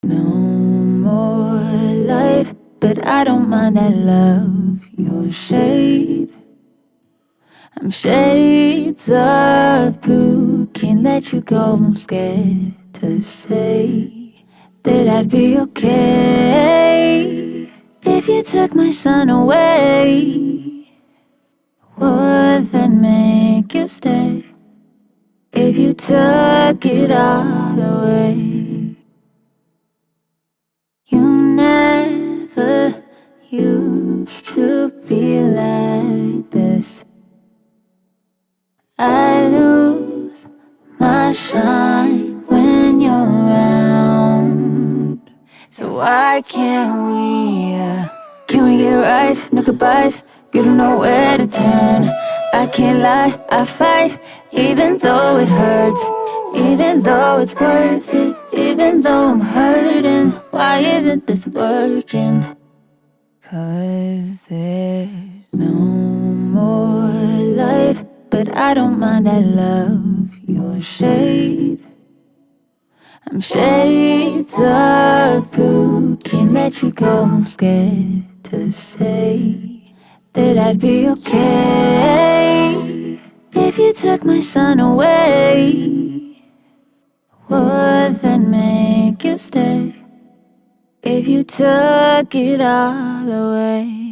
no more light, but I don't mind, I love your shade. I'm shades of blue, can't let you go, I'm scared to say that I'd be okay if you took my sun away. Would that make you stay if you took it all away? You never used to be like this. I lose my shine when you're around. So why can we get right? No goodbyes, you don't know where to turn. I can't lie, I fight, even though it hurts, even though it's worth it, even though I'm hurting. Why isn't this working? 'Cause there's no more light, but I don't mind, I love your shade. I'm shades of blue, can't let you go, I'm scared to say that I'd be okay if you took my sun away. Would that make you stay if you took it all away?